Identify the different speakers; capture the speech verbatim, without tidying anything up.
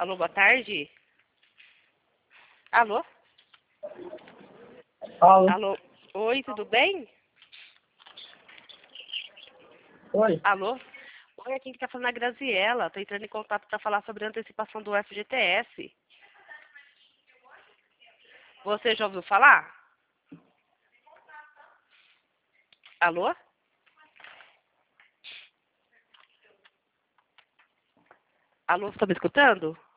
Speaker 1: Alô, boa tarde. Alô?
Speaker 2: Alô?
Speaker 1: Alô? Oi, tudo bem?
Speaker 2: Oi?
Speaker 1: Alô? Oi, aqui que tá falando é a Graziella. Tô entrando em contato para falar sobre a antecipação do F G T S. Você já ouviu falar? Alô? Alô, você tá me escutando?